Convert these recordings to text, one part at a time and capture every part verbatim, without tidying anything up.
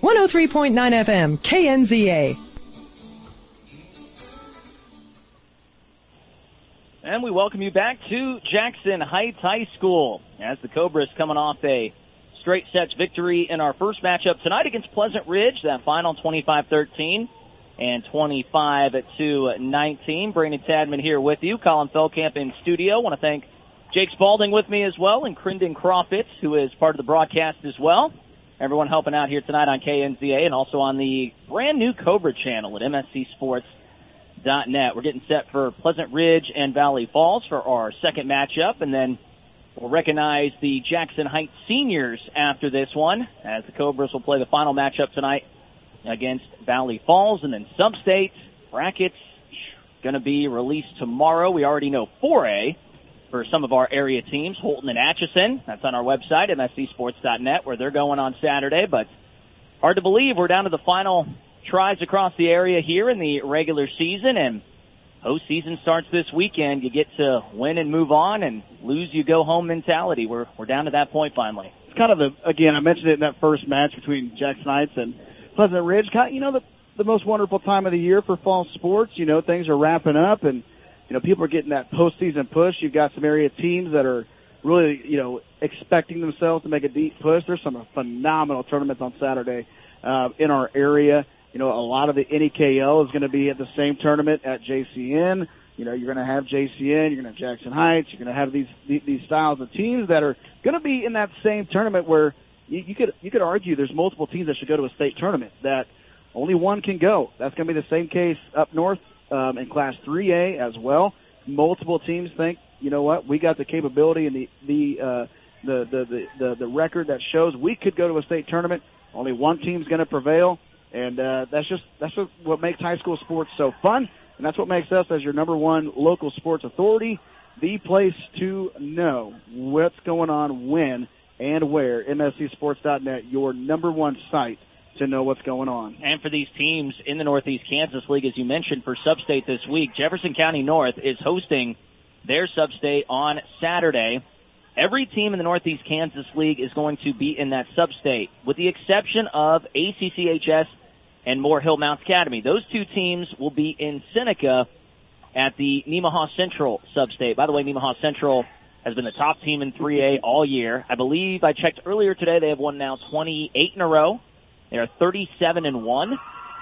one oh three point nine F M, K N Z A. And we welcome you back to Jackson Heights High School as the Cobras coming off a straight sets victory in our first matchup tonight against Pleasant Ridge. That final twenty-five thirteen and twenty-five to nineteen. Brandon Tadman here with you. Colin Feldkamp in studio. Want to thank Jake Spalding with me as well, and Crendon Crawfitz, who is part of the broadcast as well. Everyone helping out here tonight on K N Z A and also on the brand new Cobra channel at M S C Sports dot net. We're getting set for Pleasant Ridge and Valley Falls for our second matchup, and then we'll recognize the Jackson Heights seniors after this one, as the Cobras will play the final matchup tonight against Valley Falls. And then sub-state brackets going to be released tomorrow. We already know four A for some of our area teams, Holton and Atchison. That's on our website, M S C Sports dot net, where they're going on Saturday. But hard to believe we're down to the final tries across the area here in the regular season, and postseason starts this weekend. You get to win and move on, and lose, you go home mentality. We're we're down to that point finally. It's kind of the, again, I mentioned it in that first match between Jackson Heights and Pleasant Ridge. Kind of, you know, the the most wonderful time of the year for fall sports. You know, things are wrapping up, and you know, people are getting that postseason push. You've got some area teams that are really, you know, expecting themselves to make a deep push. There's some phenomenal tournaments on Saturday uh, in our area. You know, a lot of the N E K L is going to be at the same tournament at J C N. You know, you're going to have J C N, you're going to have Jackson Heights, you're going to have these these styles of teams that are going to be in that same tournament where you, you could you could argue there's multiple teams that should go to a state tournament, that only one can go. That's going to be the same case up north um, in Class three A as well. Multiple teams think, you know what, we got the capability and the the uh, the, the, the, the, the record that shows we could go to a state tournament. Only one team's going to prevail. And uh, that's just that's just what makes high school sports so fun, and that's what makes us, as your number one local sports authority, the place to know what's going on, when, and where. M S C Sports dot net, your number one site to know what's going on. And for these teams in the Northeast Kansas League, as you mentioned, for Substate this week, Jefferson County North is hosting their Substate on Saturday. Every team in the Northeast Kansas League is going to be in that Substate, with the exception of A C C H S and Moore Hill Mounts Academy. Those two teams will be in Seneca at the Nemaha Central Substate. By the way, Nemaha Central has been the top team in three A all year. I believe I checked earlier today, they have won now twenty-eight in a row. They are thirty-seven and one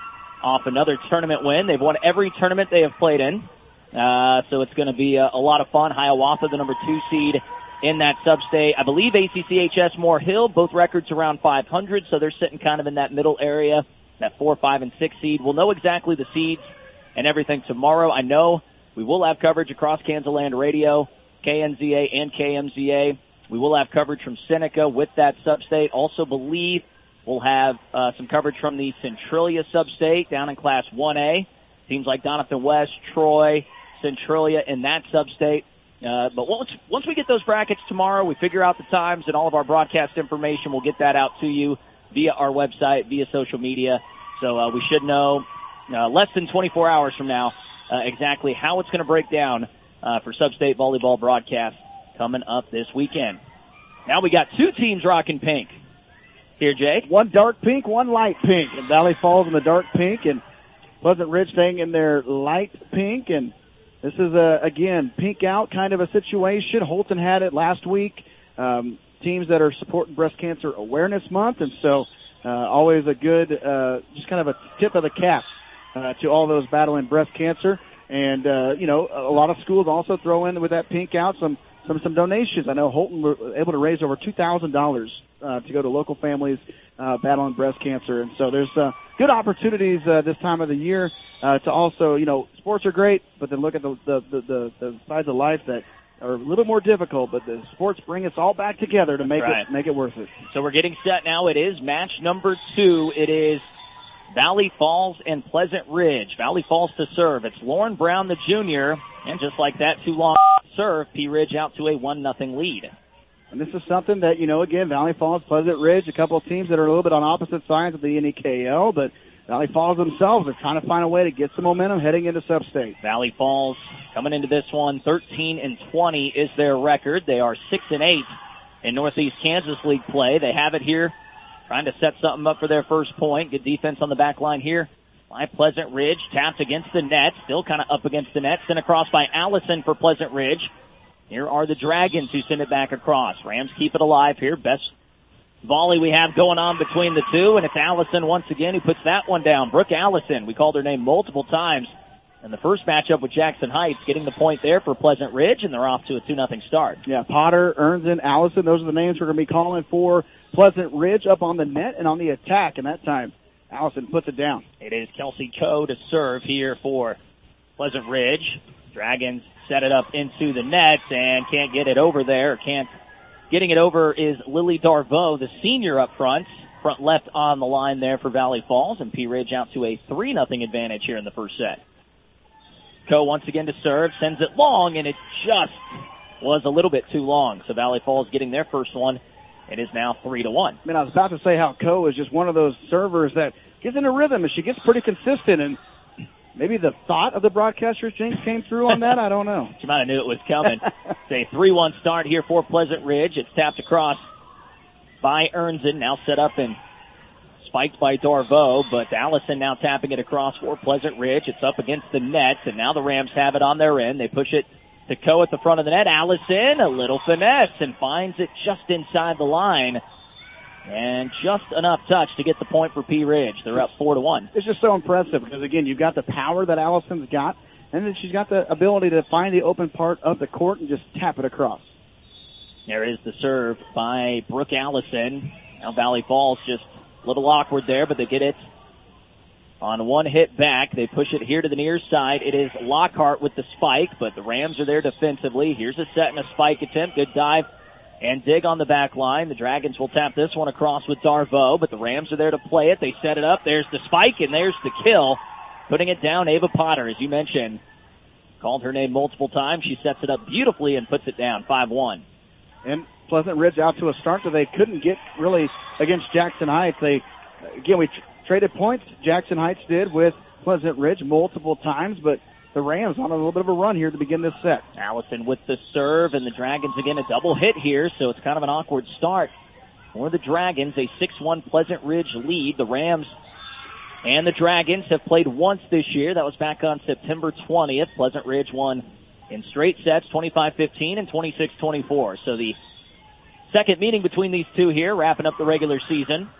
off another tournament win. They've won every tournament they have played in. Uh, so it's going to be a, a lot of fun. Hiawatha, the number two seed in that Substate. I believe A C C H S Moore Hill, both records around five hundred, so they're sitting kind of in that middle area, that four, five, and six seed. We'll know exactly the seeds and everything tomorrow. I know we will have coverage across Kansas Radio, K N Z A and K M Z A. We will have coverage from Seneca with that Substate. Also believe we'll have uh, some coverage from the Centralia Substate down in Class one A. Teams like Doniphan West, Troy, Centralia in that Substate. Uh, but once once we get those brackets tomorrow, we figure out the times and all of our broadcast information, we'll get that out to you via our website, via social media. So uh, we should know uh, less than twenty-four hours from now uh, exactly how it's going to break down uh, for Substate volleyball broadcast coming up this weekend. Now we got two teams rocking pink here, Jake. One dark pink, one light pink. And Valley Falls in the dark pink, and Pleasant Ridge staying in their light pink. And this is, a, again, pink out kind of a situation. Holton had it last week. Um, teams that are supporting Breast Cancer Awareness Month, and so uh, always a good, uh, just kind of a tip of the cap uh, to all those battling breast cancer. And, uh, you know, a lot of schools also throw in with that pink out some some, some donations. I know Holton were able to raise over two thousand dollars uh, to go to local families uh, battling breast cancer. And so there's uh, good opportunities uh, this time of the year uh, to also, you know, sports are great, but then look at the the, the, the, the sides of life that are a little more difficult, but the sports bring us all back together to make right. it make it worth it. So we're getting set now. It is match number two. It is Valley Falls and Pleasant Ridge. Valley Falls to serve. It's Lauren Brown, the junior, and just like that, too long serve, P. Ridge out to a one nothing lead. And this is something that, you know, again, Valley Falls, Pleasant Ridge, a couple of teams that are a little bit on opposite sides of the N E K L, but Valley Falls themselves are trying to find a way to get some momentum heading into Substate. Valley Falls coming into this one, thirteen and twenty is their record. They are six and eight in Northeast Kansas League play. They have it here trying to set something up for their first point. Good defense on the back line here by Pleasant Ridge. Tapped against the net, still kind of up against the net. Sent across by Allison for Pleasant Ridge. Here are the Dragons who send it back across. Rams keep it alive here. Best volley we have going on between the two, and it's Allison once again who puts that one down. Brooke Allison, we called her name multiple times in the first matchup with Jackson Heights, getting the point there for Pleasant Ridge, and they're off to a two nothing start. Yeah, Potter, Ernzen, Allison, those are the names we're going to be calling for Pleasant Ridge up on the net and on the attack, and that time Allison puts it down. It is Kelsey Coe to serve here for Pleasant Ridge. Dragons set it up into the net and can't get it over there, can't Getting it over is Lily Darvo, the senior up front, front left on the line there for Valley Falls, and P. Ridge out to a three nothing advantage here in the first set. Coe once again to serve, sends it long, and it just was a little bit too long. So Valley Falls getting their first one. It is now three to one. I mean, I was about to say how Coe is just one of those servers that gets in a rhythm, and she gets pretty consistent, and maybe the thought of the broadcaster came through on that. I don't know. She might have knew it was coming. It's a three one start here for Pleasant Ridge. It's tapped across by Ernzen. Now set up and spiked by Darvo, but Allison now tapping it across for Pleasant Ridge. It's up against the net, and now the Rams have it on their end. They push it to Coe at the front of the net. Allison, a little finesse, and finds it just inside the line. And just enough touch to get the point for P. Ridge. They're up four to one. It's just so impressive because, again, you've got the power that Allison's got, and then she's got the ability to find the open part of the court and just tap it across. There is the serve by Brooke Allison. Now Valley Falls just a little awkward there, but they get it on one hit back. They push it here to the near side. It is Lockhart with the spike, but the Rams are there defensively. Here's a set and a spike attempt. Good dive and dig on the back line. The Dragons will tap this one across with Darvo, but the Rams are there to play it. They set it up. There's the spike, and there's the kill. Putting it down, Ava Potter, as you mentioned. Called her name multiple times. She sets it up beautifully and puts it down, five one. And Pleasant Ridge out to a start that they couldn't get really against Jackson Heights. They, again, we tr- traded points. Jackson Heights did with Pleasant Ridge multiple times, but the Rams on a little bit of a run here to begin this set. Allison with the serve, and the Dragons again a double hit here, so it's kind of an awkward start for the Dragons. A six one Pleasant Ridge lead. The Rams and the Dragons have played once this year. That was back on September twentieth. Pleasant Ridge won in straight sets, twenty-five fifteen and twenty-six twenty-four. So the second meeting between these two here, wrapping up the regular season.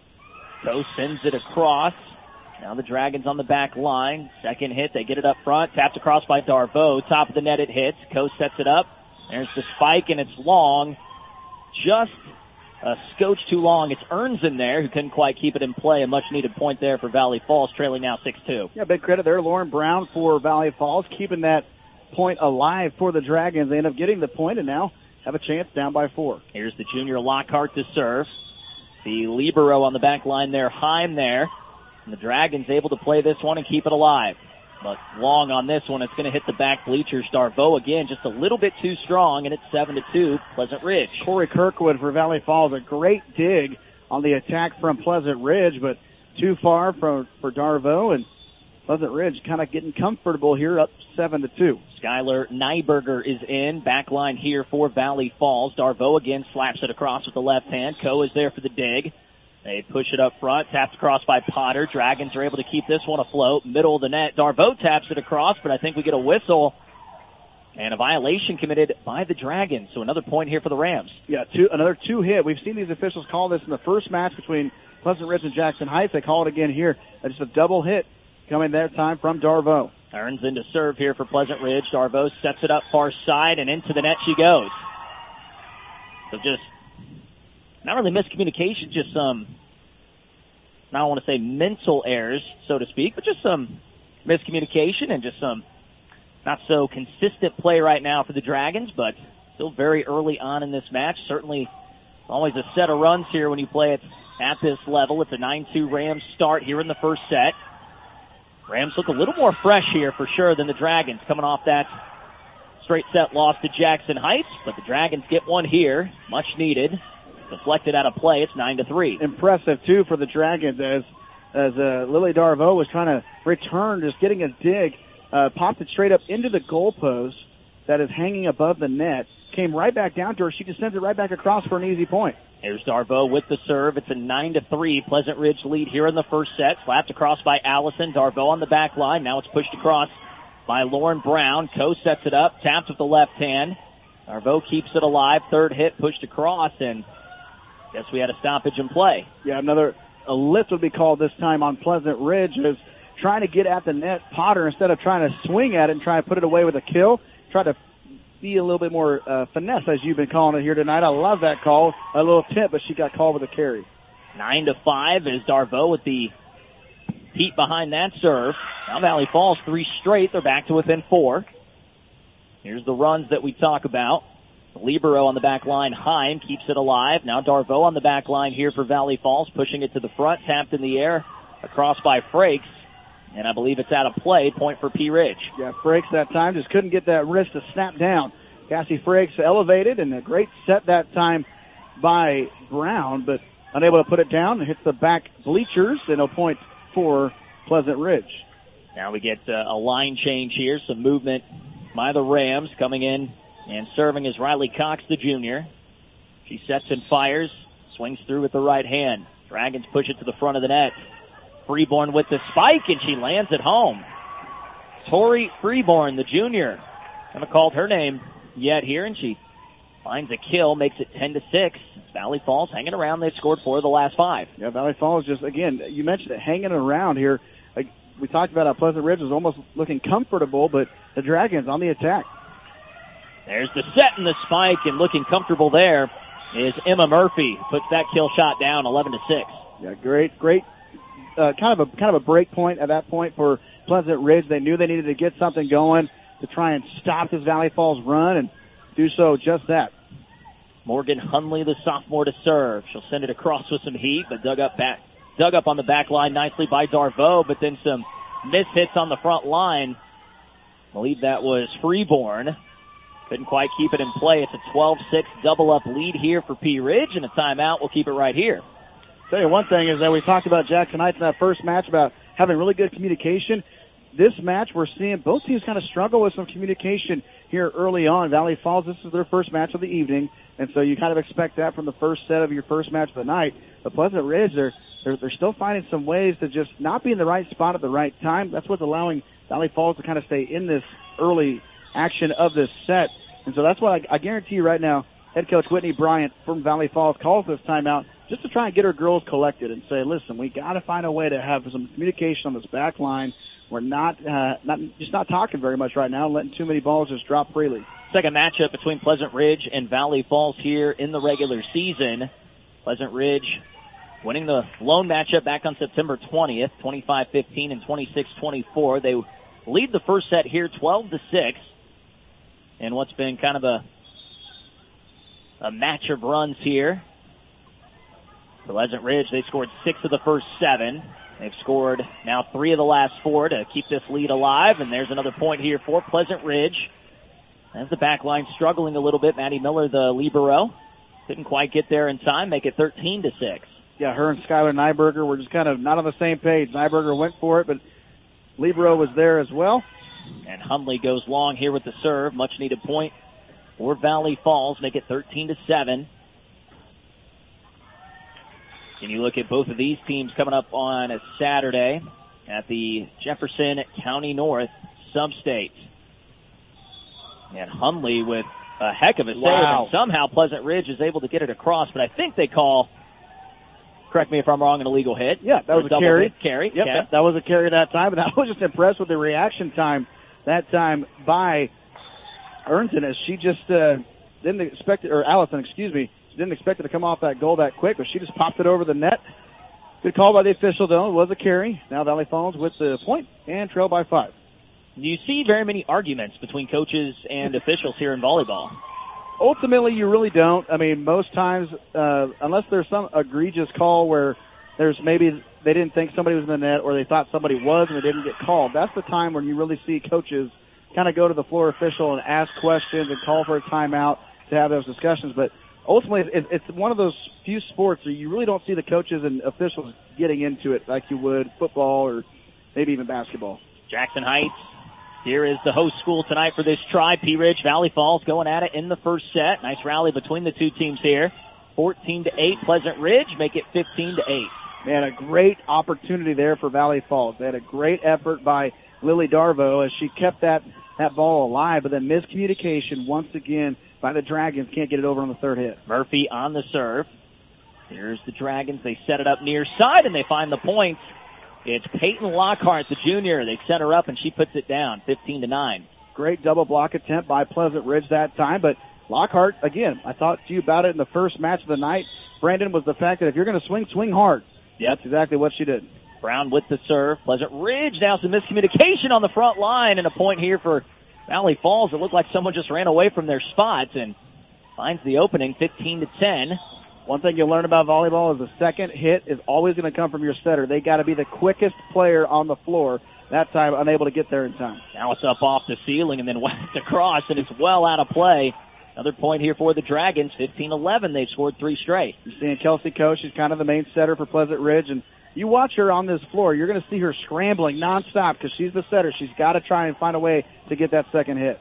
Coe sends it across. Now the Dragons on the back line. Second hit, they get it up front. Tapped across by Darvo. Top of the net it hits. Coe sets it up. There's the spike, and it's long. Just a scotch too long. It's Ernzen there who couldn't quite keep it in play. A much-needed point there for Valley Falls, trailing now six two. Yeah, big credit there. Lauren Brown for Valley Falls, keeping that point alive for the Dragons. They end up getting the point and now have a chance down by four. Here's the junior Lockhart to serve. The libero on the back line there, Heim there. And the Dragons able to play this one and keep it alive. But long on this one, it's going to hit the back bleachers. Darvo again, just a little bit too strong, and it's seven to two, Pleasant Ridge. Corey Kirkwood for Valley Falls, a great dig on the attack from Pleasant Ridge, but too far for, for Darvo, and Pleasant Ridge kind of getting comfortable here, up seven to two. Skylar Nyberger is in, back line here for Valley Falls. Darvo again slaps it across with the left hand. Coe is there for the dig. They push it up front, tapped across by Potter. Dragons are able to keep this one afloat. Middle of the net, Darvo taps it across, but I think we get a whistle and a violation committed by the Dragons. So another point here for the Rams. Yeah, two, another two hit. We've seen these officials call this in the first match between Pleasant Ridge and Jackson Heights. They call it again here. Just a double hit coming that time from Darvo. Turns into serve here for Pleasant Ridge. Darvo sets it up far side, and into the net she goes. So just not really miscommunication, just some, I don't want to say mental errors, so to speak, but just some miscommunication and just some not so consistent play right now for the Dragons, but still very early on in this match. Certainly always a set of runs here when you play it at this level. It's a nine two Rams start here in the first set. Rams look a little more fresh here for sure than the Dragons, coming off that straight set loss to Jackson Heights, but the Dragons get one here, much needed. Deflected out of play, it's nine to three. Impressive too for the Dragons as as uh, Lily Darvo was trying to return, just getting a dig, uh, popped it straight up into the goalpost that is hanging above the net. Came right back down to her. She just sends it right back across for an easy point. Here's Darbo with the serve. It's a nine to three Pleasant Ridge lead here in the first set. Slapped across by Allison. Darbo on the back line. Now it's pushed across by Lauren Brown. Coe sets it up. Taps with the left hand. Darbo keeps it alive. Third hit pushed across, and guess we had a stoppage in play. Yeah, another a lift would be called this time on Pleasant Ridge, is trying to get at the net. Potter, instead of trying to swing at it and try to put it away with a kill, try to be a little bit more uh, finesse, as you've been calling it here tonight. I love that call. A little tip, but she got called with a carry. Nine to five is Darbo with the heat behind that serve. Now Valley Falls three straight. They're back to within four. Here's the runs that we talk about. Libero on the back line. Heim keeps it alive. Now Darbo on the back line here for Valley Falls, pushing it to the front, tapped in the air, across by Frakes. And I believe it's out of play. Point for P. Ridge. Yeah, Frakes that time just couldn't get that wrist to snap down. Cassie Frakes elevated, and a great set that time by Brown, but unable to put it down. It hits the back bleachers, and a point for Pleasant Ridge. Now we get uh, a line change here. Some movement by the Rams. Coming in and serving is Riley Cox, the junior. She sets and fires. Swings through with the right hand. Dragons push it to the front of the net. Freeborn with the spike, and she lands it home. Tori Freeborn, the junior. Haven't called her name yet here, and she finds a kill, makes it ten to six. Valley Falls hanging around. They've scored four of the last five. Yeah, Valley Falls just, again, you mentioned it, hanging around here. Like we talked about how Pleasant Ridge was almost looking comfortable, but the Dragons on the attack. There's the set and the spike, and looking comfortable there is Emma Murphy. Puts that kill shot down, eleven to six. Yeah, great, great. Uh, kind of a kind of a break point at that point for Pleasant Ridge. They knew they needed to get something going to try and stop this Valley Falls run, and do so just that. Morgan Hunley, the sophomore, to serve. She'll send it across with some heat, but dug up back, dug up on the back line nicely by Darbo, but then some miss hits on the front line. I believe that was Freeborn. Couldn't quite keep it in play. It's a twelve six double-up lead here for P. Ridge, and a timeout. We'll keep it right here. Tell you one thing is that we talked about Jackson Heights in that first match about having really good communication. This match, we're seeing both teams kind of struggle with some communication here early on. Valley Falls, this is their first match of the evening, and so you kind of expect that from the first set of your first match of the night. But Pleasant Ridge, they're, they're, they're still finding some ways to just not be in the right spot at the right time. That's what's allowing Valley Falls to kind of stay in this early action of this set. And so that's why I, I guarantee you right now, head coach Whitney Bryant from Valley Falls calls this timeout just to try and get her girls collected and say, listen, we got to find a way to have some communication on this back line. We're not, uh, not just not talking very much right now, letting too many balls just drop freely. Second matchup between Pleasant Ridge and Valley Falls here in the regular season. Pleasant Ridge winning the lone matchup back on September twentieth, twenty-five fifteen and twenty-six twenty-four. They lead the first set here twelve to six. And what's been kind of a a match of runs here. Pleasant Ridge, they scored six of the first seven. They've scored now three of the last four to keep this lead alive, and there's another point here for Pleasant Ridge. As the back line struggling a little bit, Maddie Miller, the libero, couldn't quite get there in time, make it thirteen to six. Yeah, her and Skylar Nyberger were just kind of not on the same page. Nyberger went for it, but libero was there as well. And Hunley goes long here with the serve. Much needed point for Valley Falls, make it thirteen to seven. And you look at both of these teams coming up on a Saturday at the Jefferson County North Sub-State. And Hunley with a heck of a save. Wow. And somehow Pleasant Ridge is able to get it across, but I think they call, correct me if I'm wrong, an illegal hit. Yeah, that was a carry. Carry. Yep, okay. that, that was a carry that time, but I was just impressed with the reaction time that time by Ernton, as she just uh, didn't expect it, or Allison, excuse me, she didn't expect it to come off that goal that quick, but she just popped it over the net. Good call by the official, though. It was a carry. Now Valley Falls with the point and trail by five. Do you see very many arguments between coaches and officials here in volleyball? Ultimately, you really don't. I mean, most times, uh, unless there's some egregious call where there's maybe they didn't think somebody was in the net or they thought somebody was and they didn't get called, that's the time when you really see coaches kind of go to the floor official and ask questions and call for a timeout to have those discussions. But ultimately, it's one of those few sports where you really don't see the coaches and officials getting into it like you would football or maybe even basketball. Jackson Heights, here is the host school tonight for this try. P. Ridge, Valley Falls going at it in the first set. Nice rally between the two teams here. fourteen to eight. Pleasant Ridge make it fifteen to eight. Man, a great opportunity there for Valley Falls. They had a great effort by Lily Darvo as she kept that, that ball alive, but then miscommunication once again by the Dragons. Can't get it over on the third hit. Murphy on the serve. Here's the Dragons. They set it up near side, and they find the points. It's Peyton Lockhart, the junior. They set her up, and she puts it down, fifteen to nine. Great double block attempt by Pleasant Ridge that time, but Lockhart, again, I talked to you about it in the first match of the night, Brandon, was the fact that if you're going to swing, swing hard. Yep. That's exactly what she did. Brown with the serve. Pleasant Ridge now some miscommunication on the front line, and a point here for Valley Falls. It looked like someone just ran away from their spots and finds the opening, fifteen to ten. One thing you'll learn about volleyball is the second hit is always going to come from your setter. They got to be the quickest player on the floor. That time, unable to get there in time. Now it's up off the ceiling and then whacked across, and it's well out of play. Another point here for the Dragons, fifteen eleven. They've scored three straight. You're seeing Kelsey Coe. She's kind of the main setter for Pleasant Ridge, and you watch her on this floor, you're going to see her scrambling nonstop because she's the setter. She's got to try and find a way to get that second hit.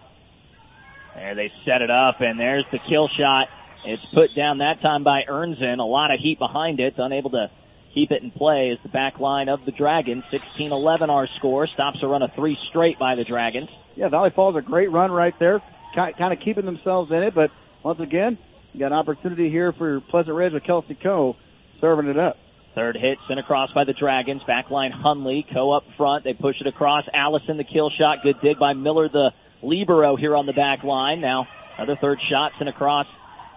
There they set it up, and there's the kill shot. It's put down that time by Ernzen. A lot of heat behind it. Unable to keep it in play is the back line of the Dragons. sixteen eleven our score. Stops a run of three straight by the Dragons. Yeah, Valley Falls, a great run right there. Kind of keeping themselves in it, but once again, you got an opportunity here for Pleasant Ridge with Kelsey Coe serving it up. Third hit sent across by the Dragons. Backline Hunley. Coe up front. They push it across. Allison the kill shot. Good dig by Miller, the libero here on the back line. Now another third shot sent across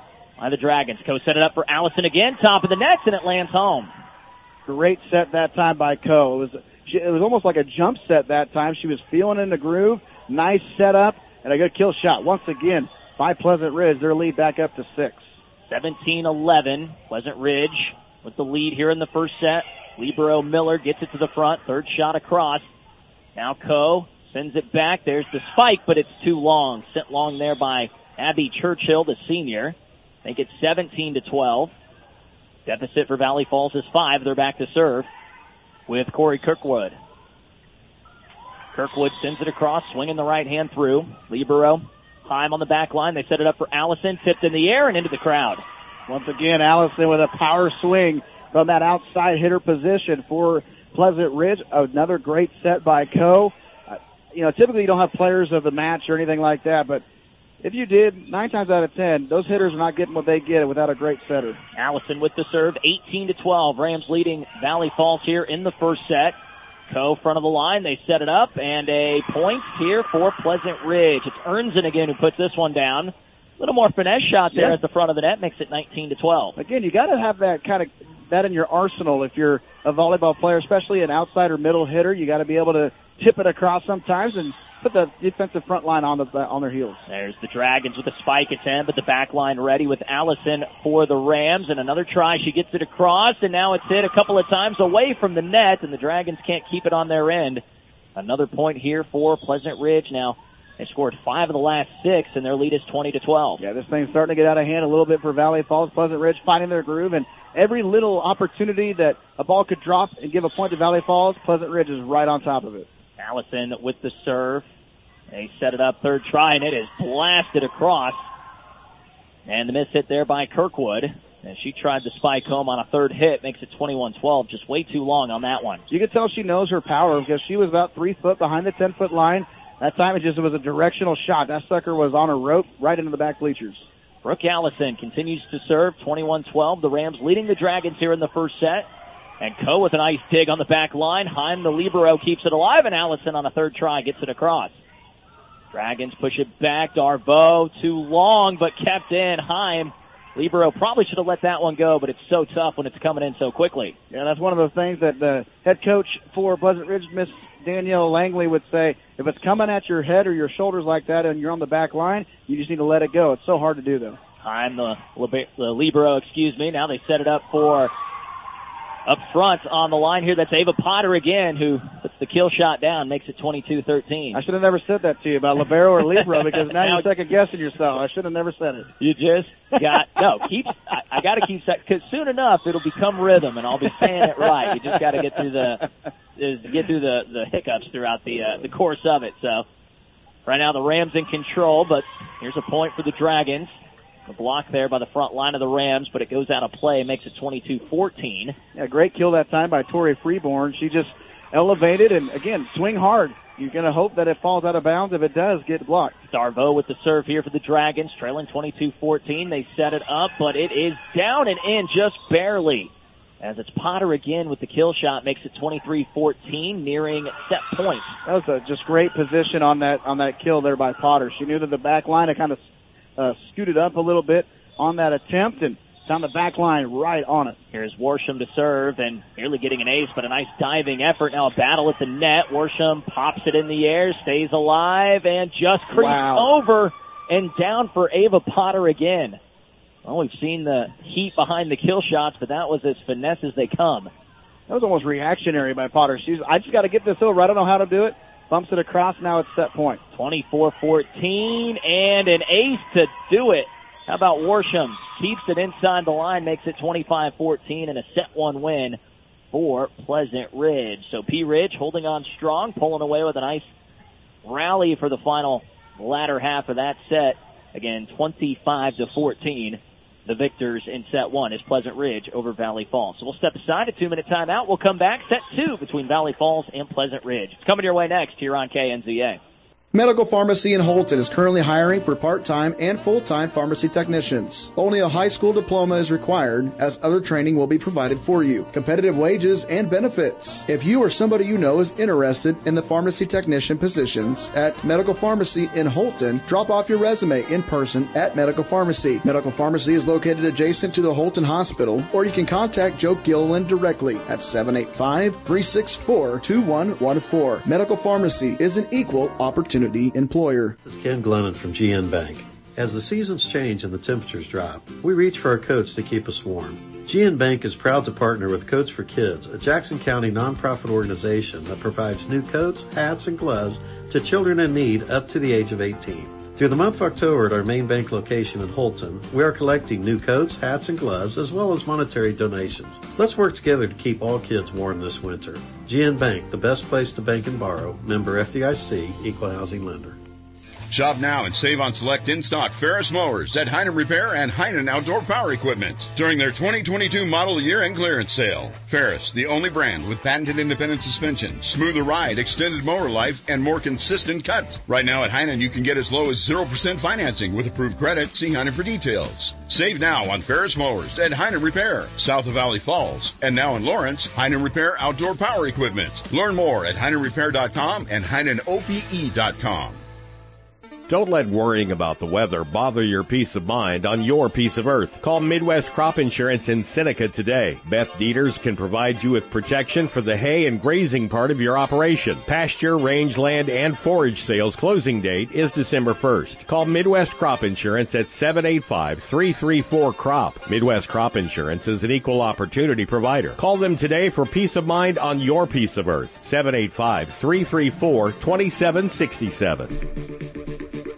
by the Dragons. Coe set it up for Allison again. Top of the net, and it lands home. Great set that time by Coe. It was, she, it was almost like a jump set that time. She was feeling in the groove. Nice setup and a good kill shot. Once again by Pleasant Ridge. Their lead back up to six. seventeen eleven. Pleasant Ridge with the lead here in the first set. Libero Miller gets it to the front. Third shot across. Now Coe sends it back. There's the spike, but it's too long. Sent long there by Abby Churchill, the senior. Make it seventeen to twelve. Deficit for Valley Falls is five. They're back to serve with Corey Kirkwood. Kirkwood sends it across, swinging the right hand through. Libero, Heim on the back line. They set it up for Allison. Tipped in the air and into the crowd. Once again, Allison with a power swing from that outside hitter position for Pleasant Ridge. Another great set by Coe. Uh, you know, typically you don't have players of the match or anything like that, but if you did, nine times out of ten, those hitters are not getting what they get without a great setter. Allison with the serve, eighteen to twelve. Rams leading Valley Falls here in the first set. Coe front of the line. They set it up, and a point here for Pleasant Ridge. It's Ernzen again who puts this one down. A little more finesse shot there yeah. at the front of the net. Makes it nineteen to twelve. Again, you got to have that kind of that in your arsenal if you're a volleyball player, especially an outside or middle hitter. You got to be able to tip it across sometimes and put the defensive front line on the on their heels. There's the Dragons with a spike attempt, but the back line ready with Allison for the Rams. And another try. She gets it across, and now it's hit a couple of times away from the net, and the Dragons can't keep it on their end. Another point here for Pleasant Ridge. Now, they scored five of the last six, and their lead is twenty to twelve. Yeah, this thing's starting to get out of hand a little bit for Valley Falls. Pleasant Ridge finding their groove, and every little opportunity that a ball could drop and give a point to Valley Falls, Pleasant Ridge is right on top of it. Allison with the serve. They set it up third try, and it is blasted across. And the miss hit there by Kirkwood. And she tried to spike home on a third hit. Makes it twenty-one twelve. Just way too long on that one. You could tell she knows her power because she was about three foot behind the ten-foot line. That time it just it was a directional shot. That sucker was on a rope right into the back bleachers. Brooke Allison continues to serve, twenty-one twelve. The Rams leading the Dragons here in the first set. And Coe with a nice dig on the back line. Heim, the libero, keeps it alive, and Allison on a third try gets it across. Dragons push it back. Darbo, too long, but kept in. Heim, libero, probably should have let that one go, but it's so tough when it's coming in so quickly. Yeah, that's one of those things that the head coach for Pleasant Ridge, Miss Danielle Langley, would say, if it's coming at your head or your shoulders like that and you're on the back line, you just need to let it go. It's so hard to do, though. Heim, the, the libero, excuse me. Now they set it up for up front on the line here. That's Ava Potter again, who puts the kill shot down, makes it twenty-two thirteen. I should have never said that to you about libero or libero because now, now you're second guessing yourself. I should have never said it. You just got no. Keep. I, I got to keep that because soon enough it'll become rhythm, and I'll be saying it right. You just got to get through the is get through the the hiccups throughout the uh, the course of it. So right now the Rams in control, but here's a point for the Dragons. The block there by the front line of the Rams, but it goes out of play, makes it twenty-two fourteen. Yeah, great kill that time by Tori Freeborn. She just elevated and, again, swing hard. You're going to hope that it falls out of bounds. If it does, get blocked. Darvo with the serve here for the Dragons, trailing twenty-two fourteen. They set it up, but it is down and in just barely. As it's Potter again with the kill shot, makes it twenty-three fourteen, nearing set point. That was a just great position on that on that kill there by Potter. She knew that the back line had kind of uh, scooted up a little bit on that attempt, and found the back line right on it. Here's Worsham to serve, and nearly getting an ace, but a nice diving effort. Now a battle at the net. Worsham pops it in the air, stays alive, and just creeps wow. over and down for Ava Potter again. Well, we've seen the heat behind the kill shots, but that was as finesse as they come. That was almost reactionary by Potter. She's, I just got to get this over. I don't know how to do it. Bumps it across. Now it's set point. twenty-four fourteen, and an ace to do it. How about Worsham? Keeps it inside the line, makes it twenty-five fourteen, and a set one win for Pleasant Ridge. So P. Ridge holding on strong, pulling away with a nice rally for the final latter half of that set. Again, twenty-five to fourteen. The victors in set one is Pleasant Ridge over Valley Falls. So we'll step aside, a two-minute timeout. We'll come back, set two between Valley Falls and Pleasant Ridge. It's coming your way next here on K N Z A. Medical Pharmacy in Holton is currently hiring for part-time and full-time pharmacy technicians. Only a high school diploma is required, as other training will be provided for you. Competitive wages and benefits. If you or somebody you know is interested in the pharmacy technician positions at Medical Pharmacy in Holton, drop off your resume in person at Medical Pharmacy. Medical Pharmacy is located adjacent to the Holton Hospital, or you can contact Joe Gilliland directly at seven eight five, three six four, two one one four. Medical Pharmacy is an equal opportunity employer. This is Ken Glennon from G N Bank. As the seasons change and the temperatures drop, we reach for our coats to keep us warm. G N Bank is proud to partner with Coats for Kids, a Jackson County nonprofit organization that provides new coats, hats, and gloves to children in need up to the age of eighteen. Through the month of October at our main bank location in Holton, we are collecting new coats, hats, and gloves, as well as monetary donations. Let's work together to keep all kids warm this winter. G N Bank, the best place to bank and borrow. Member F D I C, Equal Housing Lender. Shop now and save on select in-stock Ferris mowers at Heinen Repair and Heinen Outdoor Power Equipment during their twenty twenty-two model year-end clearance sale. Ferris, the only brand with patented independent suspension, smoother ride, extended mower life, and more consistent cut. Right now at Heinen, you can get as low as zero percent financing with approved credit. See Heinen for details. Save now on Ferris mowers at Heinen Repair, south of Valley Falls. And now in Lawrence, Heinen Repair Outdoor Power Equipment. Learn more at Heinen Repair dot com and Heinen O P E dot com. Don't let worrying about the weather bother your peace of mind on your piece of earth. Call Midwest Crop Insurance in Seneca today. Beth Dieters can provide you with protection for the hay and grazing part of your operation. Pasture, rangeland, and forage sales closing date is December first. Call Midwest Crop Insurance at seven eight five, three three four, C R O P. Midwest Crop Insurance is an equal opportunity provider. Call them today for peace of mind on your piece of earth. seven eight five, three three four, two seven six seven.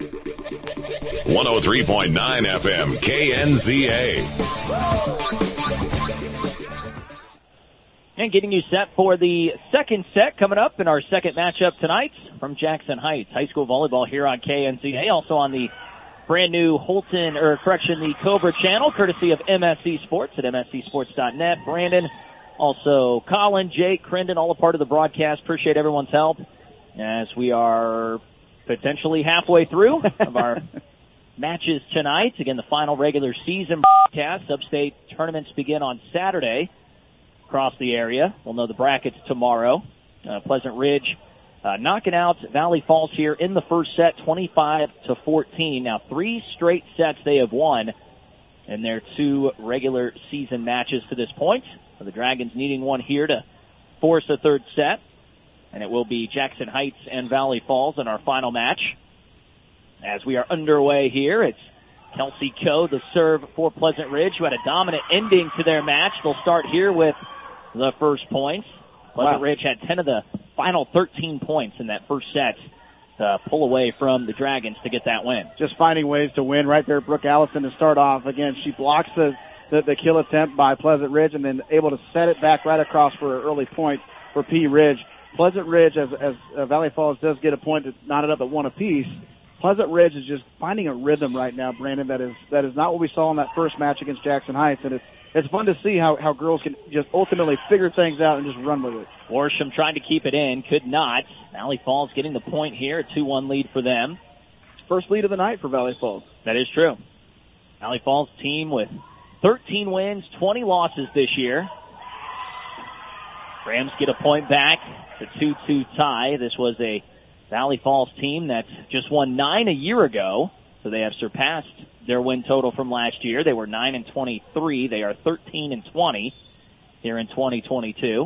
one oh three point nine F M, K N Z A. And getting you set for the second set coming up in our second matchup tonight from Jackson Heights. High school volleyball here on K N Z A. Also on the brand new Holton, or correction, the Cobra channel, courtesy of M S C Sports at M S C sports dot net. Brandon, also Colin, Jake, Crendon, all a part of the broadcast. Appreciate everyone's help as we are potentially halfway through of our matches tonight. Again, the final regular season broadcast. Sub-state tournaments begin on Saturday across the area. We'll know the brackets tomorrow. Uh, Pleasant Ridge uh, knocking out Valley Falls here in the first set, twenty-five to fourteen. Now, three straight sets they have won in their two regular season matches to this point. So the Dragons needing one here to force a third set. And it will be Jackson Heights and Valley Falls in our final match. As we are underway here, it's Kelsey Coe, the serve for Pleasant Ridge, who had a dominant ending to their match. They'll start here with the first points. Pleasant wow. Ridge had ten of the final thirteen points in that first set to pull away from the Dragons to get that win. Just finding ways to win right there. Brooke Allison to start off. Again, she blocks the, the, the kill attempt by Pleasant Ridge and then able to set it back right across for an early point for P. Ridge. Pleasant Ridge, as, as uh, Valley Falls does get a point to knot it up at one apiece, Pleasant Ridge is just finding a rhythm right now, Brandon, that is that is not what we saw in that first match against Jackson Heights, and it's it's fun to see how, how girls can just ultimately figure things out and just run with it. Worsham trying to keep it in, could not. Valley Falls getting the point here, a two one lead for them. First lead of the night for Valley Falls. That is true. Valley Falls team with thirteen wins, twenty losses this year. Rams get a point back. It's a two two tie. This was a Valley Falls team that just won nine a year ago, so they have surpassed their win total from last year. They were nine and twenty-three. They are thirteen and twenty here in twenty twenty-two.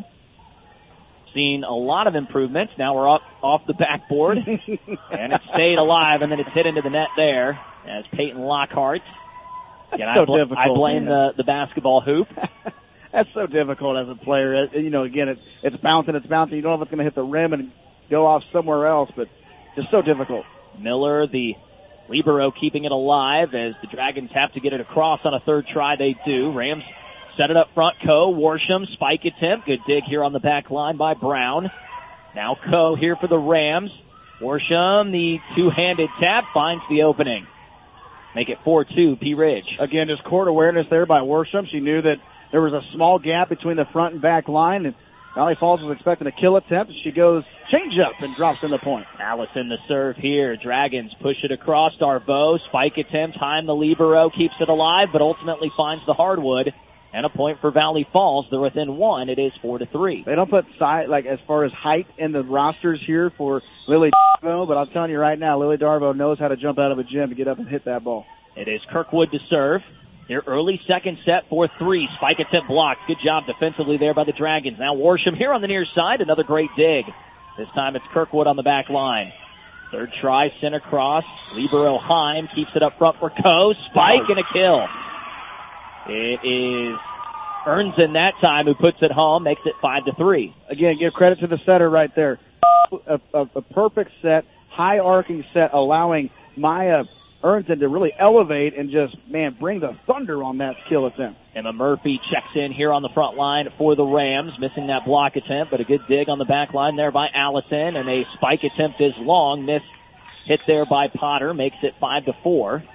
Seen a lot of improvements. Now we're up off the backboard, and it stayed alive, and then it's hit into the net there as Peyton Lockhart. Again, so I, bl- difficult, I blame man. the, the basketball hoop. That's so difficult as a player. You know, again, it's, it's bouncing, it's bouncing. You don't know if it's going to hit the rim and go off somewhere else, but just so difficult. Miller, the libero, keeping it alive as the Dragons have to get it across on a third try. They do. Rams set it up front. Coe, Worsham, spike attempt. Good dig here on the back line by Brown. Now Coe here for the Rams. Worsham, the two-handed tap, finds the opening. Make it four two, P. Ridge. Again, just court awareness there by Worsham. She knew that there was a small gap between the front and back line, and Valley Falls was expecting a kill attempt. She goes change up and drops in the point. Allison the serve here. Dragons push it across. Darvo, spike attempt. Heim the libero keeps it alive, but ultimately finds the hardwood. And a point for Valley Falls. They're within one. It is four to three. They don't put size, like as far as height in the rosters here for Lily Darvo, but I'm telling you right now, Lily Darvo knows how to jump out of a gym to get up and hit that ball. It is Kirkwood to serve. Their early second set for three. Spike attempt blocked. Good job defensively there by the Dragons. Now Worsham here on the near side. Another great dig. This time it's Kirkwood on the back line. Third try, sent across. Libero Heim keeps it up front for Coe. Spike and a kill. It is Ernzen that time who puts it home, makes it five to three. Again, give credit to the setter right there. A, a, a perfect set, high arcing set, allowing Maya Ernzen to really elevate and just, man, bring the thunder on that kill attempt. Emma Murphy checks in here on the front line for the Rams, missing that block attempt, but a good dig on the back line there by Allison, and a spike attempt is long. Miss hit there by Potter, makes it five to four.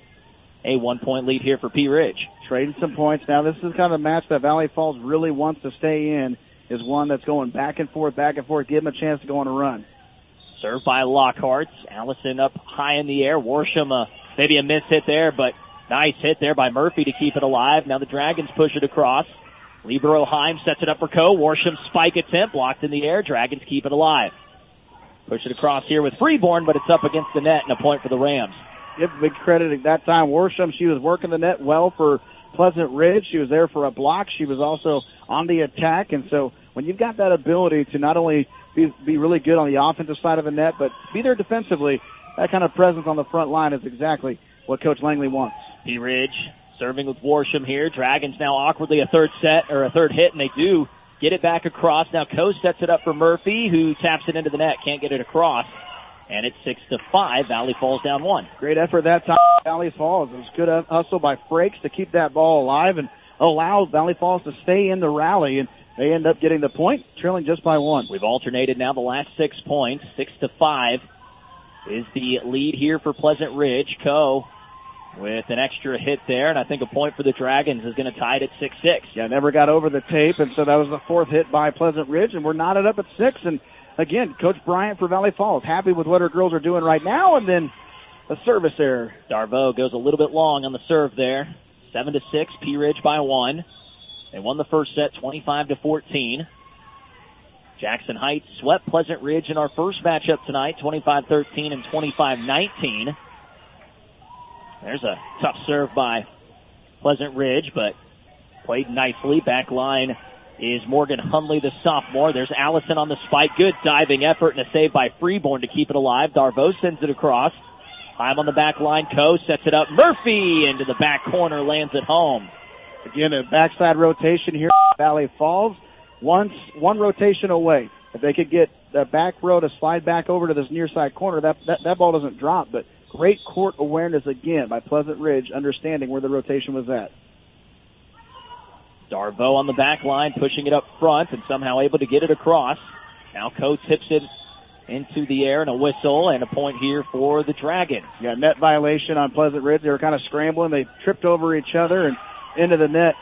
A one-point lead here for P. Ridge. Trading some points. Now, this is kind of a match that Valley Falls really wants to stay in, is one that's going back and forth, back and forth, give them a chance to go on a run. Served by Lockhart. Allison up high in the air. Worsham, uh, maybe a miss hit there, but nice hit there by Murphy to keep it alive. Now the Dragons push it across. Libero Heim sets it up for Coe. Worsham spike attempt, blocked in the air. Dragons keep it alive. Push it across here with Freeborn, but it's up against the net and a point for the Rams. Give big credit at that time. Worsham, she was working the net well for Pleasant Ridge. She was there for a block. She was also on the attack. And so when you've got that ability to not only be, be really good on the offensive side of the net, but be there defensively, that kind of presence on the front line is exactly what Coach Langley wants. P. Ridge serving with Worsham here. Dragons now awkwardly a third set or a third hit, and they do get it back across. Now Coe sets it up for Murphy, who taps it into the net. Can't get it across. And it's six to five. Valley Falls down one. Great effort that time. Valley Falls. It was good hustle by Frakes to keep that ball alive and allow Valley Falls to stay in the rally. And they end up getting the point, trailing just by one. We've alternated now the last six points. Six to five is the lead here for Pleasant Ridge. Coe with an extra hit there, and I think a point for the Dragons is going to tie it at six six. Yeah, never got over the tape, and so that was the fourth hit by Pleasant Ridge, and we're knotted up at six. And again, Coach Bryant for Valley Falls, happy with what her girls are doing right now, and then a service error. Darvo goes a little bit long on the serve there. Seven to six, P. Ridge by one. They won the first set, twenty-five to fourteen. Jackson Heights swept Pleasant Ridge in our first matchup tonight, twenty-five thirteen and twenty-five nineteen. There's a tough serve by Pleasant Ridge, but played nicely. Back line is Morgan Hunley, the sophomore. There's Allison on the spike. Good diving effort and a save by Freeborn to keep it alive. Darvo sends it across. Heim on the back line. Coe sets it up. Murphy into the back corner, lands it home. Again, a backside rotation here. Valley Falls, one, one rotation away. If they could get the back row to slide back over to this near side corner, that, that, that ball doesn't drop. But great court awareness again by Pleasant Ridge, understanding where the rotation was at. Darvo on the back line, pushing it up front and somehow able to get it across. Now Coe tips it into the air and a whistle and a point here for the Dragons. Yeah, net violation on Pleasant Ridge. They were kind of scrambling. They tripped over each other, and into the net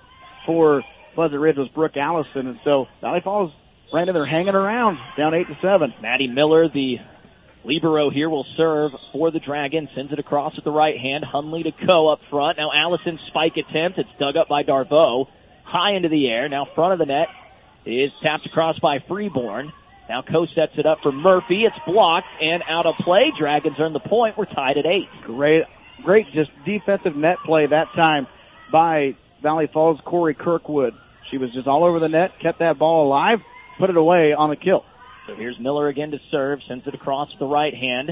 for Pleasant Ridge was Brooke Allison. And so Valley Falls, Brandon, they're hanging around, down eight to seven. Maddie Miller, the libero here, will serve for the Dragons. Sends it across with the right hand. Hunley to Coe up front. Now Allison's spike attempt. It's dug up by Darvo. High into the air. Now front of the net is tapped across by Freeborn. Now Coe sets it up for Murphy. It's blocked and out of play. Dragons earn the point. We're tied at eight. Great, great just defensive net play that time by Valley Falls' Corey Kirkwood. She was just all over the net, kept that ball alive, put it away on the kill. So here's Miller again to serve. Sends it across with the right hand.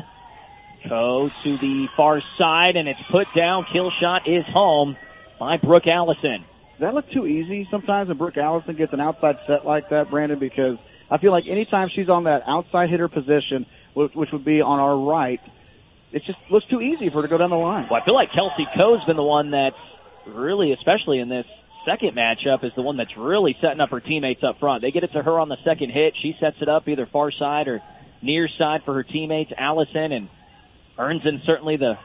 Coe to the far side, and it's put down. Kill shot is home by Brooke Allison. Does that look too easy sometimes when Brooke Allison gets an outside set like that, Brandon? Because I feel like anytime she's on that outside hitter position, which, which would be on our right, it just looks too easy for her to go down the line. Well, I feel like Kelsey Coe's been the one that's really, especially in this second matchup, is the one that's really setting up her teammates up front. They get it to her on the second hit. She sets it up either far side or near side for her teammates, Allison, and earns in certainly the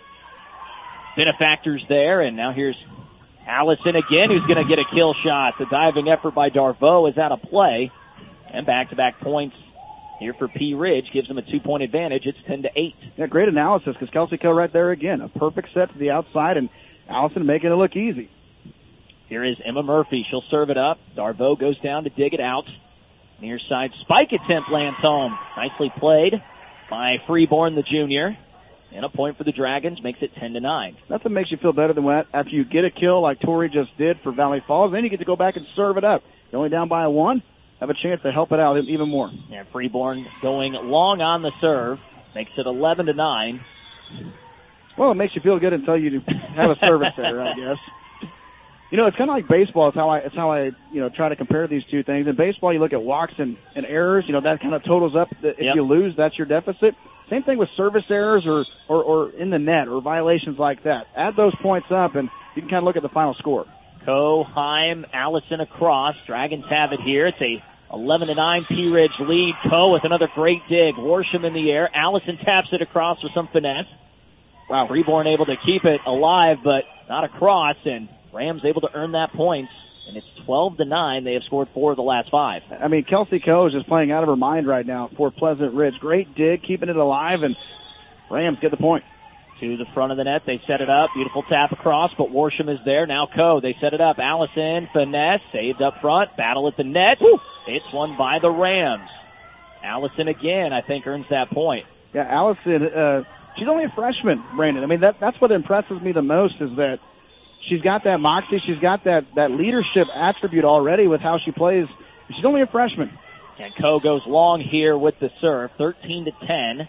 benefactors there. And now here's Allison again, who's going to get a kill shot. The diving effort by Darvo is out of play. And back-to-back points here for P. Ridge gives them a two-point advantage. It's ten to eight. Yeah, great analysis because Kelsey Coe right there again. A perfect set to the outside, and Allison making it look easy. Here is Emma Murphy. She'll serve it up. Darvo goes down to dig it out. Near side spike attempt lands home. Nicely played by Freeborn, the junior. And a point for the Dragons makes it ten to nine. Nothing makes you feel better than when after you get a kill like Tori just did for Valley Falls, then you get to go back and serve it up. You're only down by a one, have a chance to help it out even more. Yeah, Freeborn going long on the serve. Makes it eleven to nine. Well, it makes you feel good until you have a service there, I guess. You know, it's kind of like baseball. It's how I, it's how I, you know, try to compare these two things. In baseball, you look at walks and, and errors. You know, that kind of totals up. If yep. you lose, that's your deficit. Same thing with service errors or, or, or in the net or violations like that. Add those points up, and you can kind of look at the final score. Coe, Heim, Allison across. Dragons have it here. It's a eleven to nine P. Ridge lead. Coe with another great dig. Worsham in the air. Allison taps it across with some finesse. Wow. Freeborn able to keep it alive, but not across, and Rams able to earn that point, and it's twelve to nine. They have scored four of the last five. I mean, Kelsey Coe is just playing out of her mind right now for Pleasant Ridge. Great dig, keeping it alive, and Rams get the point. To the front of the net, they set it up. Beautiful tap across, but Worsham is there. Now Coe, they set it up. Allison, finesse, saved up front, battle at the net. Woo! It's won by the Rams. Allison again, I think, earns that point. Yeah, Allison, uh, she's only a freshman, Brandon. I mean, that that's what impresses me the most is that she's got that moxie. She's got that, that leadership attribute already with how she plays. She's only a freshman. And Coe goes long here with the serve, thirteen to ten.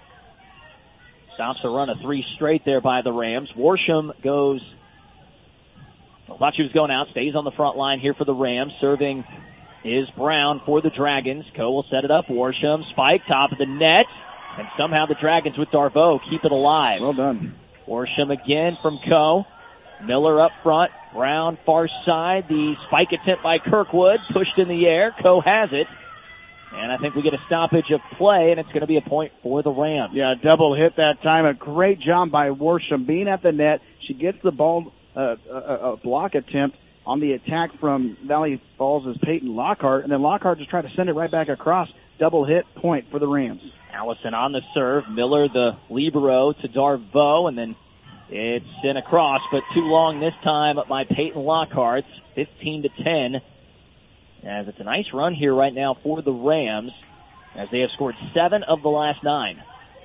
Stops a run of three straight there by the Rams. Worsham goes, I thought she was going out, stays on the front line here for the Rams. Serving is Brown for the Dragons. Coe will set it up. Worsham, spike, top of the net. And somehow the Dragons with Darvo keep it alive. Well done. Worsham again from Coe. Miller up front. Brown far side. The spike attempt by Kirkwood. Pushed in the air. Coe has it. And I think we get a stoppage of play, and it's going to be a point for the Rams. Yeah, double hit that time. A great job by Worsham being at the net. She gets the ball, uh, a, a block attempt on the attack from Valley Falls' Peyton Lockhart, and then Lockhart just tried to send it right back across. Double hit, point for the Rams. Allison on the serve. Miller, the libero, to Darvo, and then it's in across, but too long this time by Peyton Lockhart. fifteen to ten. As it's a nice run here right now for the Rams, as they have scored seven of the last nine.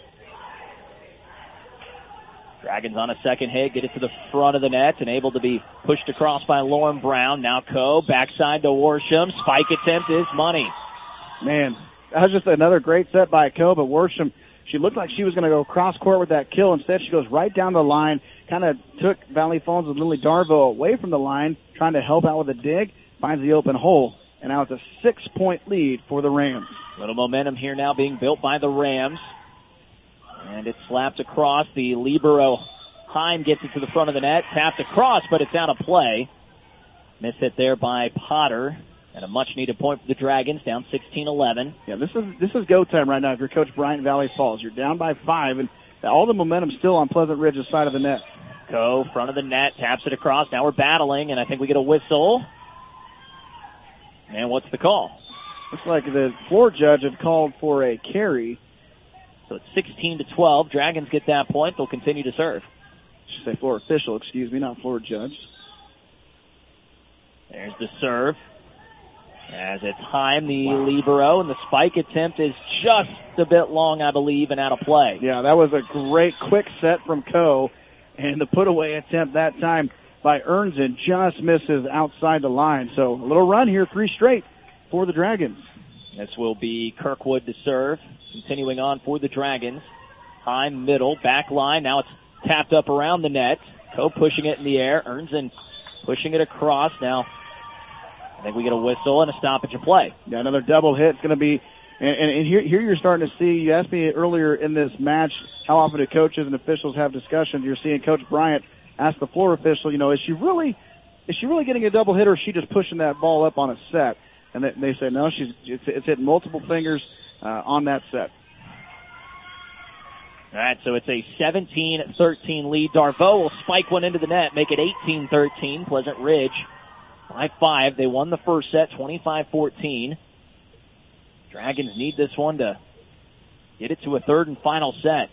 Dragons on a second hit, get it to the front of the net, and able to be pushed across by Lauren Brown. Now Coe, backside to Worsham. Spike attempt is money. Man, that was just another great set by Coe, but Worsham, she looked like she was going to go cross court with that kill. Instead, she goes right down the line, kind of took Valley Falls and Lily Darvo away from the line, trying to help out with a dig, finds the open hole. And now it's a six-point lead for the Rams. Little momentum here now being built by the Rams. And it's slapped across. The libero Heim gets it to the front of the net. Tapped across, but it's out of play. Missed it there by Potter. And a much-needed point for the Dragons, down sixteen eleven. Yeah, this is this is go time right now if you're Coach Bryant Valley Falls. You're down by five, and all the momentum still on Pleasant Ridge's side of the net. Coe, front of the net, taps it across. Now we're battling, and I think we get a whistle. And what's the call? Looks like the floor judge had called for a carry. So it's sixteen to twelve. Dragons get that point. They'll continue to serve. I should say floor official, excuse me, not floor judge. There's the serve. As it's Heim, the wow. libero, and the spike attempt is just a bit long, I believe, and out of play. Yeah, that was a great quick set from Coe, and the put-away attempt that time by Ernzen just misses outside the line. So a little run here, three straight for the Dragons. This will be Kirkwood to serve, continuing on for the Dragons. Heim, middle, back line. Now it's tapped up around the net. Coe pushing it in the air. Ernzen pushing it across. Now I think we get a whistle and a stoppage of play. Yeah, another double hit. It's going to be, and, and, and here, here you're starting to see, you asked me earlier in this match how often do coaches and officials have discussions. You're seeing Coach Bryant ask the floor official, you know, is she really, is she really getting a double hit, or is she just pushing that ball up on a set? And they, they say, no, she's, it's, it's hitting multiple fingers uh, on that set. All right, so it's a seventeen thirteen lead. Darveau will spike one into the net, make it eighteen thirteen. Pleasant Ridge by five. They won the first set, twenty-five fourteen. Dragons need this one to get it to a third and final set.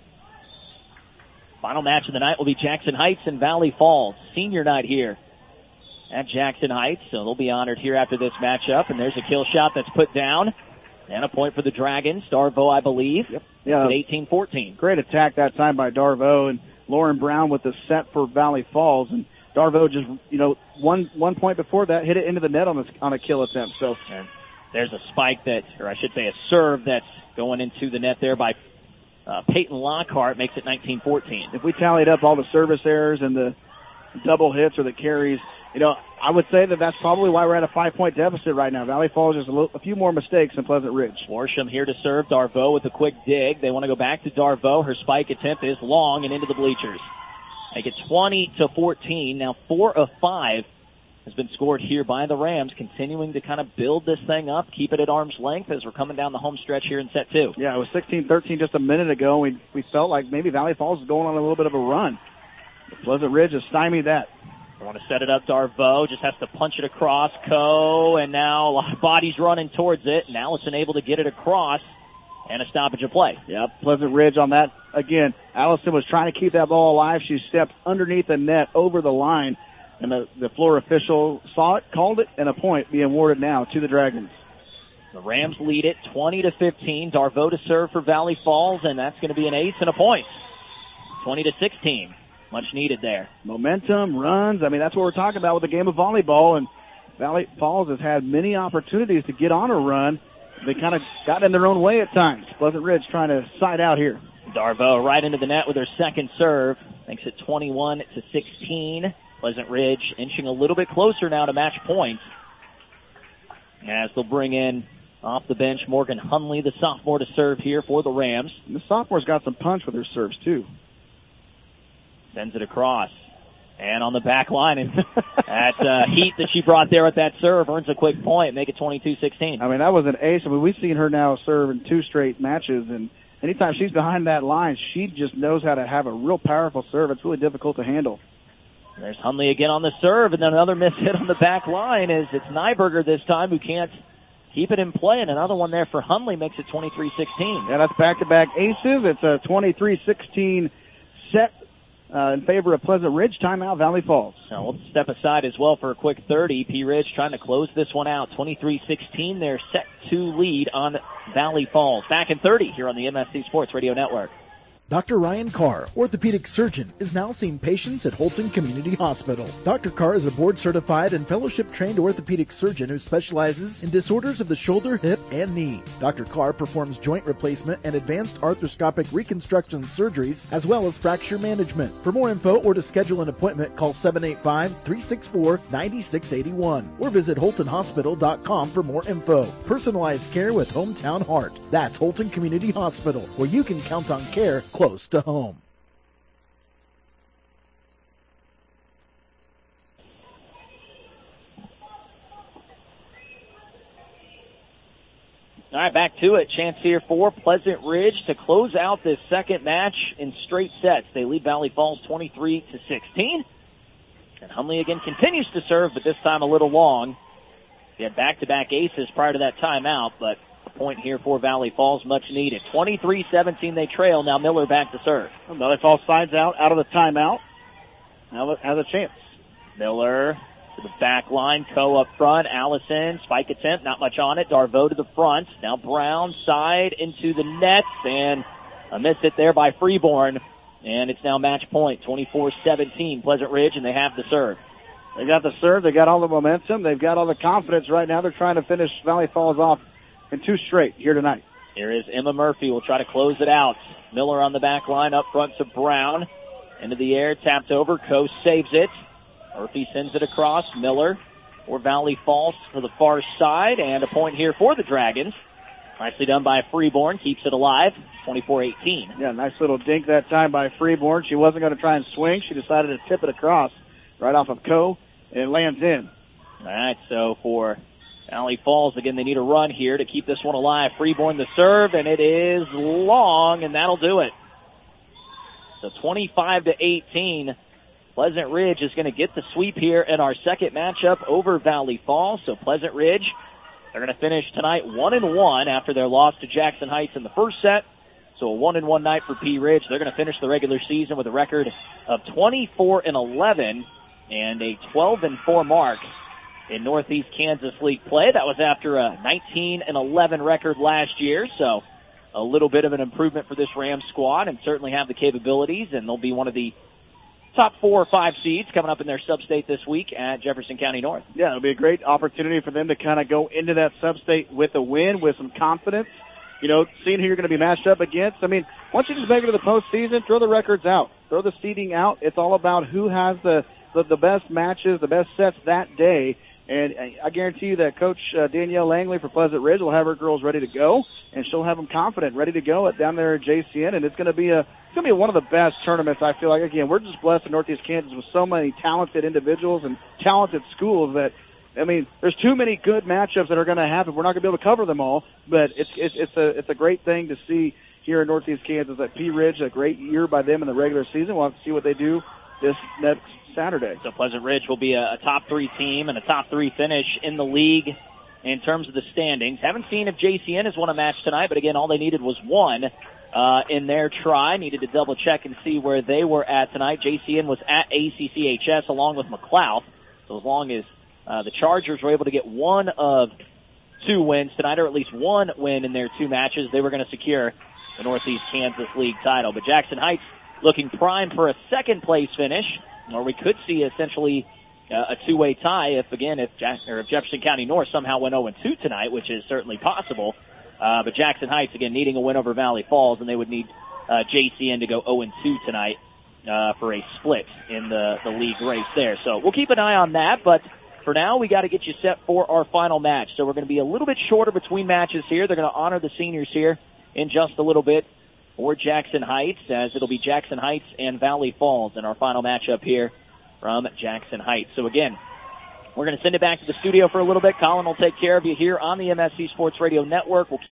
Final match of the night will be Jackson Heights and Valley Falls. Senior night here at Jackson Heights, so they'll be honored here after this matchup. And there's a kill shot that's put down. And a point for the Dragons. Darveau, I believe. Yep. Yeah. eighteen fourteen. Great attack that time by Darveau, and Lauren Brown with the set for Valley Falls. And Darveau just, you know, one one point before that, hit it into the net on a, on a kill attempt. So and there's a spike that, or I should say a serve that's going into the net there by uh, Peyton Lockhart, makes it nineteen fourteen. If we tallied up all the service errors and the double hits or the carries, you know, I would say that that's probably why we're at a five-point deficit right now. Valley Falls just a, little, a few more mistakes than Pleasant Ridge. Worsham here to serve. Darveau with a quick dig. They want to go back to Darveau. Her spike attempt is long and into the bleachers. Make it twenty to fourteen. Now four of five has been scored here by the Rams, continuing to kind of build this thing up, keep it at arm's length as we're coming down the home stretch here in set two. Yeah, it was sixteen thirteen just a minute ago. We we felt like maybe Valley Falls is going on a little bit of a run. But Pleasant Ridge has stymied that. I want to set it up. Darveau just has to punch it across. Coe, and now a lot of bodies running towards it. And Allison able to get it across, and a stoppage of play. Yep, Pleasant Ridge on that. Again, Allison was trying to keep that ball alive. She stepped underneath the net over the line, and the, the floor official saw it, called it, and a point being awarded now to the Dragons. The Rams lead it twenty to fifteen. Darveau to serve for Valley Falls, and that's going to be an ace and a point. twenty to sixteen. Much needed there. Momentum, runs. I mean, that's what we're talking about with the game of volleyball. And Valley Falls has had many opportunities to get on a run. They kind of got in their own way at times. Pleasant Ridge trying to side out here. Darveau right into the net with her second serve. Makes it twenty-one to sixteen. Pleasant Ridge inching a little bit closer now to match point. As they'll bring in off the bench Morgan Hunley, the sophomore, to serve here for the Rams. And the sophomore's got some punch with her serves, too. Sends it across. And on the back line, and that uh, heat that she brought there with that serve earns a quick point, make it twenty-two sixteen. I mean, that was an ace. I mean, we've seen her now serve in two straight matches, and anytime she's behind that line, she just knows how to have a real powerful serve. It's really difficult to handle. There's Hunley again on the serve, and then another miss hit on the back line as it's Nyberger this time who can't keep it in play, and another one there for Hunley makes it twenty-three sixteen. Yeah, that's back-to-back aces. It's a twenty-three sixteen set uh, in favor of Pleasant Ridge. Timeout, Valley Falls. Now we'll step aside as well for a quick thirty. P. Ridge trying to close this one out. twenty-three sixteen, their set two lead on Valley Falls. Back in thirty here on the M S C Sports Radio Network. Doctor Ryan Carr, orthopedic surgeon, is now seeing patients at Holton Community Hospital. Doctor Carr is a board-certified and fellowship-trained orthopedic surgeon who specializes in disorders of the shoulder, hip, and knee. Doctor Carr performs joint replacement and advanced arthroscopic reconstruction surgeries, as well as fracture management. For more info or to schedule an appointment, call seven eight five, three six four, nine six eight one or visit holton hospital dot com for more info. Personalized care with hometown heart. That's Holton Community Hospital, where you can count on care close to home. All right, back to it. Chance here for Pleasant Ridge to close out this second match in straight sets. They lead Valley Falls twenty-three to sixteen. And Humley again continues to serve, but this time a little long. They had back-to-back aces prior to that timeout, but a point here for Valley Falls, much needed. twenty-three seventeen they trail. Now Miller back to serve. Well, Valley Falls sides out, out of the timeout. Now has a chance. Miller to the back line, Coe up front, Allison, spike attempt, not much on it, Darvo to the front, now Brown side into the nets, and a miss it there by Freeborn, and it's now match point, twenty-four seventeen, Pleasant Ridge, and they have the serve. They got the serve, they got all the momentum, they've got all the confidence right now. They're trying to finish Valley Falls off in two straight here tonight. Here is Emma Murphy, will try to close it out. Miller on the back line, up front to Brown, into the air, tapped over, Coe saves it. Murphy sends it across. Miller or Valley Falls to the far side, and a point here for the Dragons. Nicely done by Freeborn, keeps it alive, twenty-four eighteen. Yeah, nice little dink that time by Freeborn. She wasn't going to try and swing. She decided to tip it across right off of Coe, and it lands in. All right, so for Valley Falls, again, they need a run here to keep this one alive. Freeborn the serve, and it is long, and that'll do it. So twenty-five to eighteen. Pleasant Ridge is going to get the sweep here in our second matchup over Valley Falls. So Pleasant Ridge, they're going to finish tonight one and one after their loss to Jackson Heights in the first set. So a one and one night for P Ridge. They're going to finish the regular season with a record of twenty-four and eleven and a twelve and four mark in Northeast Kansas League play. That was after a nineteen and eleven record last year. So a little bit of an improvement for this Rams squad, and certainly have the capabilities, and they'll be one of the top four or five seeds coming up in their sub-state this week at Jefferson County North. Yeah, it'll be a great opportunity for them to kind of go into that sub-state with a win, with some confidence. You know, seeing who you're going to be matched up against. I mean, once you just make it to the postseason, throw the records out. Throw the seeding out. It's all about who has the, the, the best matches, the best sets that day. And I guarantee you that Coach uh, Danielle Langley for Pleasant Ridge will have her girls ready to go, and she'll have them confident, ready to go at, down there at J C N. And it's going to be a it's going to be one of the best tournaments. I feel like, again, we're just blessed in Northeast Kansas with so many talented individuals and talented schools that, I mean, there's too many good matchups that are going to happen. We're not going to be able to cover them all, but it's it's it's a it's a great thing to see here in Northeast Kansas at P Ridge. A great year by them in the regular season. We'll have to see what they do this next Saturday. So Pleasant Ridge will be a, a top three team and a top three finish in the league in terms of the standings. Haven't seen if J C N has won a match tonight, but again, all they needed was one uh, in their try. Needed to double check and see where they were at tonight. J C N was at A C C H S along with McLeod. So as long as uh, the Chargers were able to get one of two wins tonight, or at least one win in their two matches, they were going to secure the Northeast Kansas League title. But Jackson Heights looking prime for a second place finish, or we could see essentially uh, a two-way tie if, again, if, Jack- or if Jefferson County North somehow went oh and two tonight, which is certainly possible. Uh, but Jackson Heights, again, needing a win over Valley Falls, and they would need uh, J C N to go oh and two tonight uh, for a split in the, the league race there. So we'll keep an eye on that, but for now, we got to get you set for our final match. So we're going to be a little bit shorter between matches here. They're going to honor the seniors here in just a little bit for Jackson Heights, as it'll be Jackson Heights and Valley Falls in our final matchup here from Jackson Heights. So again, we're going to send it back to the studio for a little bit. Colin will take care of you here on the M S C Sports Radio Network. We'll